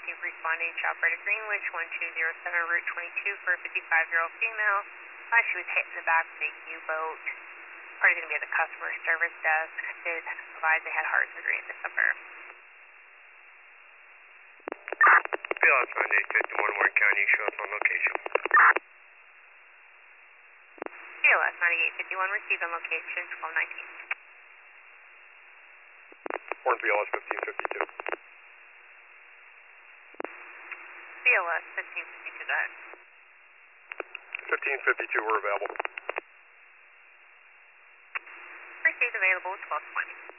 responding to operator Greenwich 1207 Route 22 for a 55-year-old female. She was hit in the back with a U-boat. Party's going to be at the customer service desk. Did advise they had heart surgery in December. BLS 9851 Warren County, show us on location. BLS 9851, received on location 1219. Warren BLS 1552. BLS 1552, go ahead. 1552, we're available. Received available 1220.